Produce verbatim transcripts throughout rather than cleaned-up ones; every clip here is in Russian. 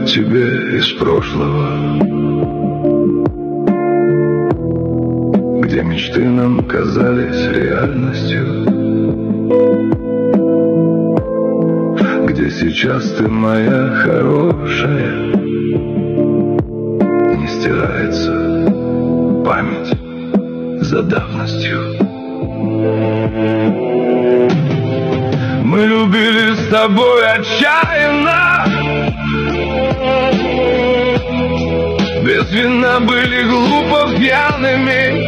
тебе из прошлого, где мечты нам казались реальностью, где сейчас ты моя хорошая. Не стирается память за давностью. Мы любили с тобой отчаянно, без вина были глупо пьяными.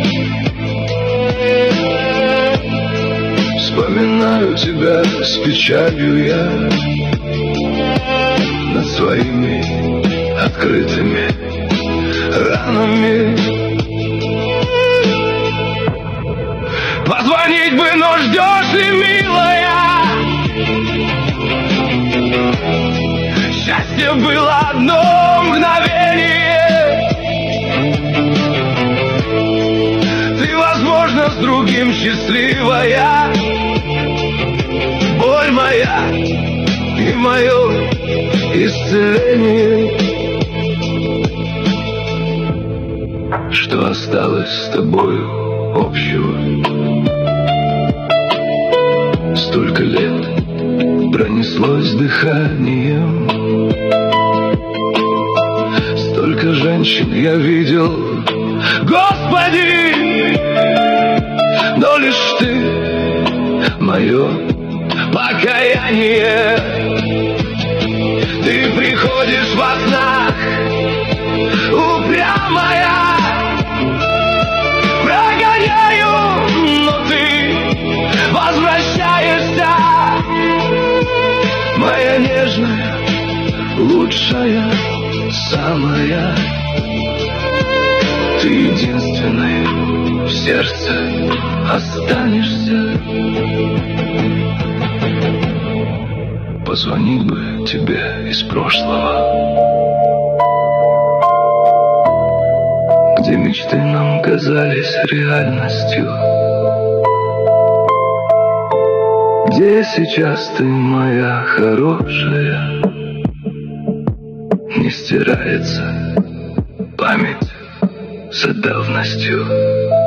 Вспоминаю тебя с печалью я над своими открытыми ранами. Позвонить бы, но ждешь ли, милая? Счастье было одно мгновение. Ты, возможно, с другим счастливая. Боль моя и мое исцеление. Что осталось с тобою общего? Столько лет пронеслось дыханием, столько женщин я видел, Господи, но лишь ты мое покаяние. Ты приходишь во снах, упрямая, прогоняю, но ты возвращаешься, моя нежная, лучшая, самая. Ты единственная в сердце останешься. Позвонить бы тебе из прошлого, где мечты нам казались реальностью, где сейчас ты моя хорошая. Не стирается память за давностью.